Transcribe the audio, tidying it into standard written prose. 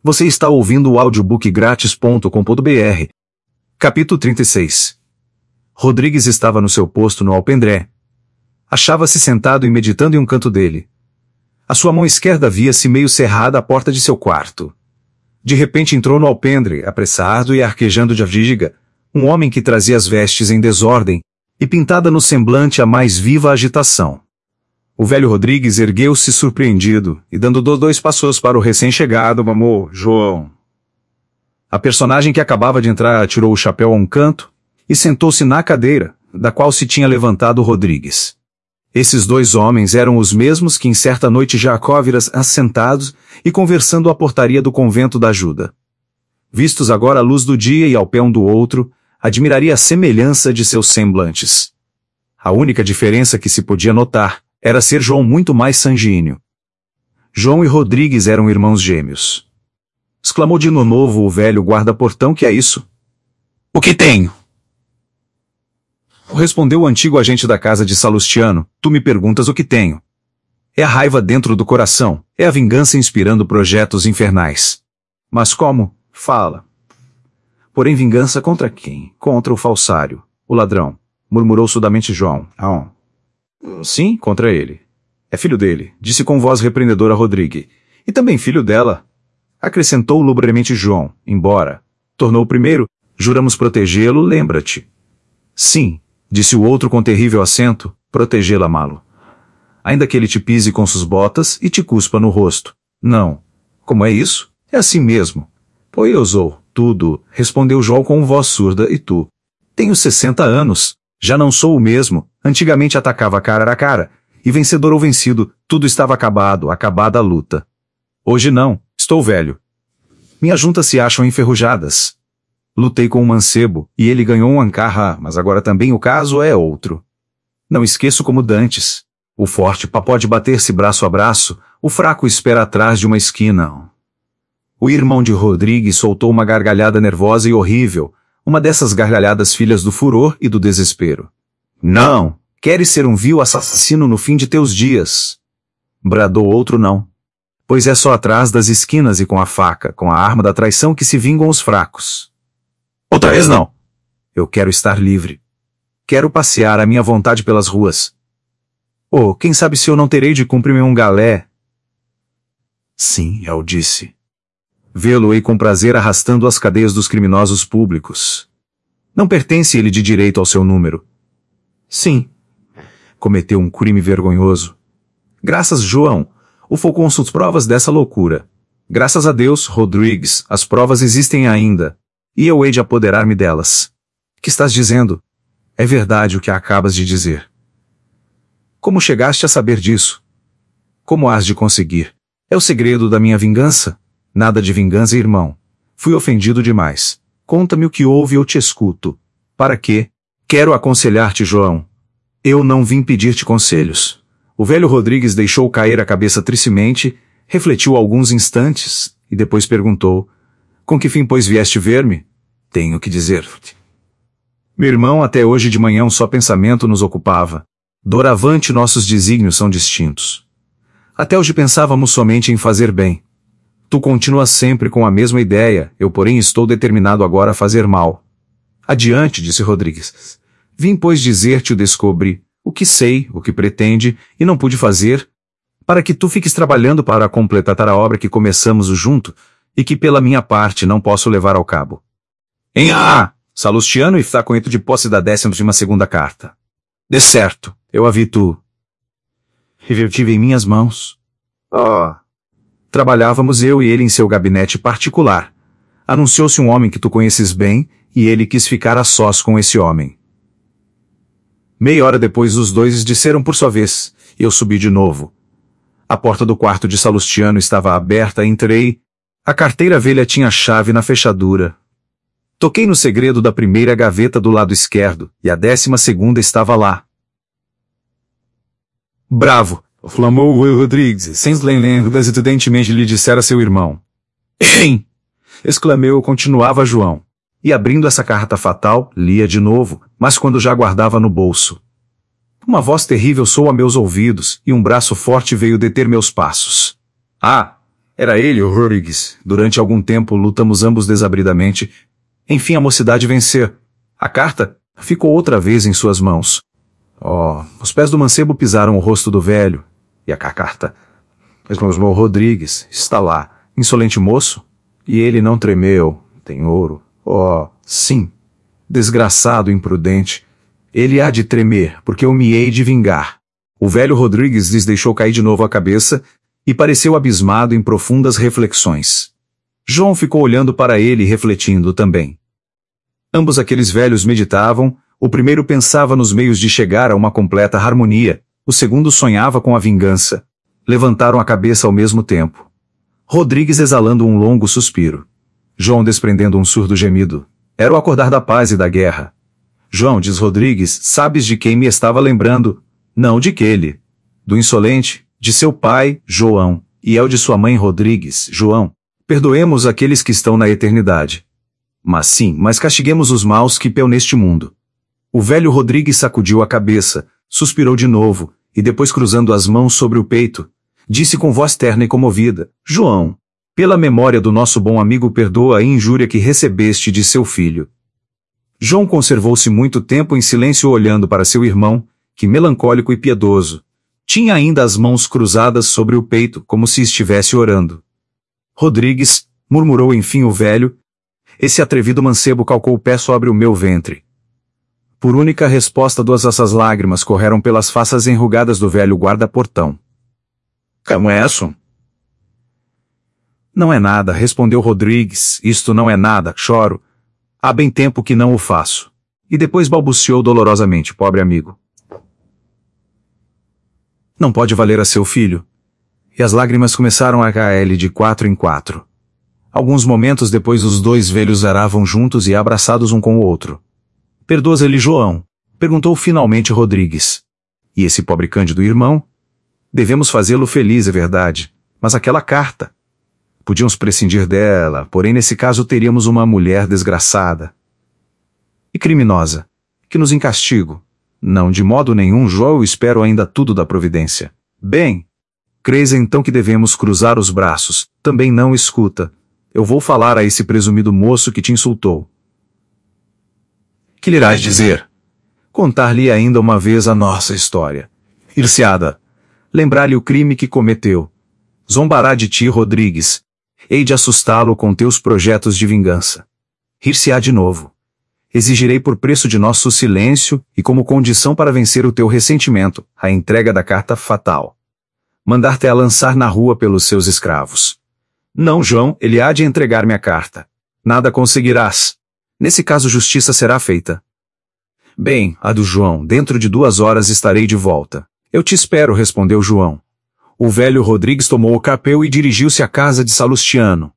Você está ouvindo o audiobookgratis.com.br. Capítulo 36. Rodrigues estava no seu posto no alpendre. Achava-se sentado e meditando em um canto dele. A sua mão esquerda via-se meio cerrada à porta de seu quarto. De repente entrou no alpendre, apressado e arquejando de fadiga, um homem que trazia as vestes em desordem e pintada no semblante a mais viva agitação. O velho Rodrigues ergueu-se surpreendido e, dando 2 passos para o recém-chegado, mamou: João. A personagem que acabava de entrar tirou o chapéu a um canto e sentou-se na cadeira, da qual se tinha levantado Rodrigues. Esses 2 homens eram os mesmos que em certa noite Jacó vira assentados e conversando à portaria do convento da Ajuda. Vistos agora à luz do dia e ao pé um do outro, admiraria a semelhança de seus semblantes. A única diferença que se podia notar era ser João muito mais sanguíneo. João e Rodrigues eram irmãos gêmeos. Exclamou de novo o velho guarda-portão: que é isso? O que tenho? Respondeu o antigo agente da casa de Salustiano: tu me perguntas o que tenho. É a raiva dentro do coração, é a vingança inspirando projetos infernais. Mas como? Fala. Porém vingança contra quem? Contra o falsário, o ladrão, murmurou surdamente João. Sim, contra ele. É filho dele, disse com voz repreendedora Rodrigue. E também filho dela, acrescentou lubremente João, embora. Tornou o primeiro: juramos protegê-lo, lembra-te. Sim, disse o outro com terrível acento, protegê-lo, amá-lo. Ainda que ele te pise com suas botas e te cuspa no rosto. Não. Como é isso? É assim mesmo. Pois ousou, tudo, respondeu João com voz surda. E tu? Tenho 60 anos. Já não sou o mesmo. Antigamente atacava cara a cara, e vencedor ou vencido, tudo estava acabado, acabada a luta. Hoje não, estou velho. Minhas juntas se acham enferrujadas. Lutei com um mancebo, e ele ganhou um ancarra, mas agora também o caso é outro. Não esqueço como dantes. O forte pode bater-se braço a braço, o fraco espera atrás de uma esquina. O irmão de Rodrigues soltou uma gargalhada nervosa e horrível, uma dessas gargalhadas filhas do furor e do desespero. Não! Queres ser um vil assassino no fim de teus dias? Bradou outro não. Pois é só atrás das esquinas e com a faca, com a arma da traição que se vingam os fracos. Outra vez não! Eu quero estar livre. Quero passear à minha vontade pelas ruas. Oh, quem sabe se eu não terei de cumprir um galé? Sim, eu disse. Vê-lo-ei com prazer arrastando as cadeias dos criminosos públicos. Não pertence ele de direito ao seu número. Sim. Cometeu um crime vergonhoso. Graças, João, ufocou suas provas dessa loucura. Graças a Deus, Rodrigues, as provas existem ainda. E eu hei de apoderar-me delas. Que estás dizendo? É verdade o que acabas de dizer. Como chegaste a saber disso? Como has de conseguir? É o segredo da minha vingança? Nada de vingança, irmão. Fui ofendido demais. Conta-me o que houve e eu te escuto. Para quê? Quero aconselhar-te, João. Eu não vim pedir-te conselhos. O velho Rodrigues deixou cair a cabeça tristemente, refletiu alguns instantes e depois perguntou: com que fim, pois, vieste ver-me? Tenho que dizer-te. Meu irmão, até hoje de manhã um só pensamento nos ocupava. Doravante nossos desígnios são distintos. Até hoje pensávamos somente em fazer bem. Tu continuas sempre com a mesma ideia, eu porém estou determinado agora a fazer mal. Adiante, disse Rodrigues. Vim, pois, dizer-te o descobri, o que sei, o que pretende, e não pude fazer, para que tu fiques trabalhando para completar a obra que começamos junto, e que pela minha parte não posso levar ao cabo. Salustiano está com de posse da 12ª carta. De certo, eu a vi tu. Revertive em minhas mãos. Trabalhávamos eu e ele em seu gabinete particular. Anunciou-se um homem que tu conheces bem, e ele quis ficar a sós com esse homem. Meia hora depois os 2 disseram por sua vez, e eu subi de novo. A porta do quarto de Salustiano estava aberta, entrei. A carteira velha tinha chave na fechadura. Toquei no segredo da primeira gaveta do lado esquerdo, e a 12ª estava lá. Bravo! Flamou o Rodrigues, sem lembrança evidentemente lhe dissera seu irmão. Hein! Exclamei eu, continuava João. E abrindo essa carta fatal, lia de novo, mas quando já guardava no bolso. Uma voz terrível soou a meus ouvidos, e um braço forte veio deter meus passos. Era ele, o Rodrigues. Durante algum tempo lutamos ambos desabridamente. Enfim, a mocidade venceu. A carta ficou outra vez em suas mãos. Oh, os pés do mancebo pisaram o rosto do velho. E a carta? Mas meu Rodrigues está lá, insolente moço. E ele não tremeu. Tem ouro. Oh, sim. Desgraçado imprudente. Ele há de tremer, porque eu me hei de vingar. O velho Rodrigues lhes deixou cair de novo a cabeça e pareceu abismado em profundas reflexões. João ficou olhando para ele e refletindo também. Ambos aqueles velhos meditavam, o primeiro pensava nos meios de chegar a uma completa harmonia, o segundo sonhava com a vingança. Levantaram a cabeça ao mesmo tempo. Rodrigues exalando um longo suspiro. João desprendendo um surdo gemido. Era o acordar da paz e da guerra. João, diz Rodrigues, sabes de quem me estava lembrando? Não de aquele. Do insolente, de seu pai, João, e é o de sua mãe Rodrigues, João. Perdoemos aqueles que estão na eternidade. Mas castiguemos os maus que peu neste mundo. O velho Rodrigues sacudiu a cabeça, suspirou de novo, e depois cruzando as mãos sobre o peito, disse com voz terna e comovida, João, pela memória do nosso bom amigo perdoa a injúria que recebeste de seu filho. João conservou-se muito tempo em silêncio olhando para seu irmão, que melancólico e piedoso, tinha ainda as mãos cruzadas sobre o peito, como se estivesse orando. Rodrigues, murmurou enfim o velho, esse atrevido mancebo calcou o pé sobre o meu ventre. Por única resposta duas essas lágrimas correram pelas faces enrugadas do velho guarda-portão. Como é isso? Não é nada, respondeu Rodrigues, isto não é nada, choro. Há bem tempo que não o faço. E depois balbuciou dolorosamente, pobre amigo. Não pode valer a seu filho. E as lágrimas começaram a cair-lhe de 4 em 4. Alguns momentos depois os dois velhos aravam juntos e abraçados um com o outro. Perdoas ele, João? Perguntou finalmente Rodrigues. E esse pobre Cândido irmão? Devemos fazê-lo feliz, é verdade. Mas aquela carta? Podíamos prescindir dela, porém nesse caso teríamos uma mulher desgraçada. E criminosa. Que nos encastigo. Não, de modo nenhum, João, eu espero ainda tudo da providência. Bem, creis então que devemos cruzar os braços. Também não escuta. Eu vou falar a esse presumido moço que te insultou. Que lhe irás dizer? Contar-lhe ainda uma vez a nossa história. Ir-se-á-da. Lembrar-lhe o crime que cometeu. Zombará de ti, Rodrigues. Hei de assustá-lo com teus projetos de vingança. Rir-se-á de novo. Exigirei por preço de nosso silêncio e como condição para vencer o teu ressentimento, a entrega da carta fatal. Mandar-te-á lançar na rua pelos seus escravos. Não, João, ele há de entregar-me a carta. Nada conseguirás. Nesse caso justiça será feita. Bem, a do João, dentro de 2 horas estarei de volta. Eu te espero, respondeu João. O velho Rodrigues tomou o capeu e dirigiu-se à casa de Salustiano.